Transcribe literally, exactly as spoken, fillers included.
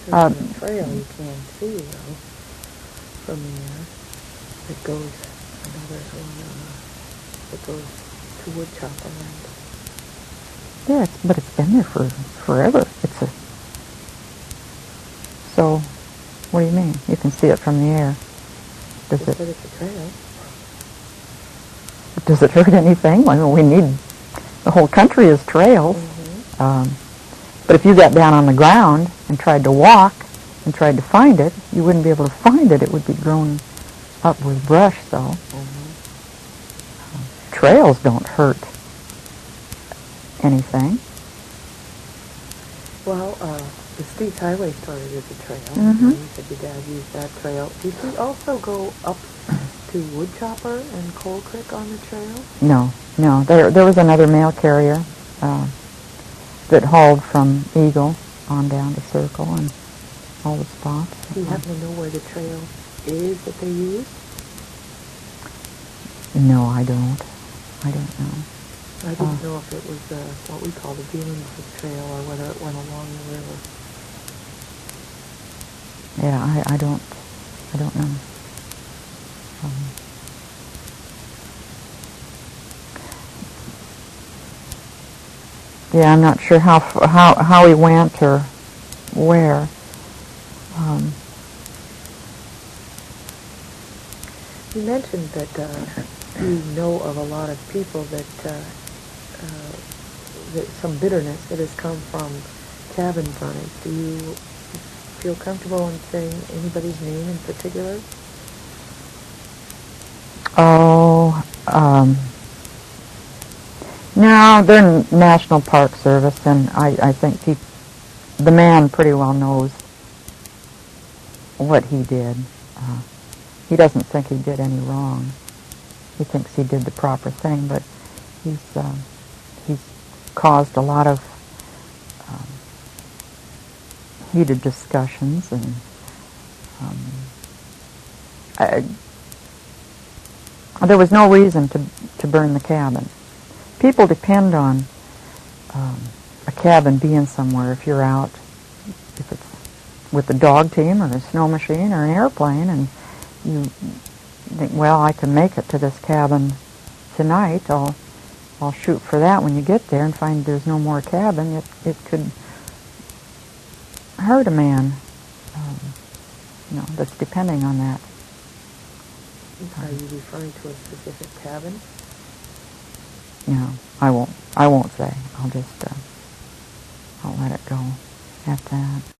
There's a trail you can see, though, from there. It goes, I know there's one uh, that goes to Woodchopper Land. Yeah, it's, but it's been there for forever. It's a. So, what do you mean? You can see it from the air. Does They it? said it's a trail. Does it hurt anything? I mean, we need. The whole country is trails. Mm-hmm. Um, but if you got down on the ground and tried to walk and tried to find it, you wouldn't be able to find it. It would be grown up with brush, though. Mm-hmm. Uh, trails don't hurt anything. Well, uh, the Steve's Highway started as a trail. Mm-hmm. You said your dad used that trail. Did he also go up to Woodchopper and Coal Creek on the trail? No, no. There, there was another mail carrier uh, that hauled from Eagle on down to Circle and all the spots. Do you happen to know where the trail is that they use? No, I don't. I don't know. I didn't Uh, know if it was uh, what we call the Bealenburg Trail or whether it went along the river. Yeah, I, I don't. I don't know. Um, yeah, I'm not sure how f- how how he went or where. Um, You mentioned that uh, you know of a lot of people that, uh, uh, that some bitterness that has come from cabin burning. Do you feel comfortable in saying anybody's name in particular? oh, um, no, they're n- National Park Service, and I I think he, the man pretty well knows what he did. Uh, He doesn't think he did any wrong. He thinks he did the proper thing, but he's uh, he's caused a lot of um, heated discussions, and um, I, there was no reason to to burn the cabin. People depend on um, a cabin being somewhere. If you're out, if it's with a dog team or a snow machine or an airplane, and you think, well, I can make it to this cabin tonight. I'll I'll shoot for that. When you get there and find there's no more cabin, it it could hurt a man. Um, you know, that's depending on that. Are you referring to a specific cabin? You know, I won't I won't say. I'll just uh, I'll let it go at that.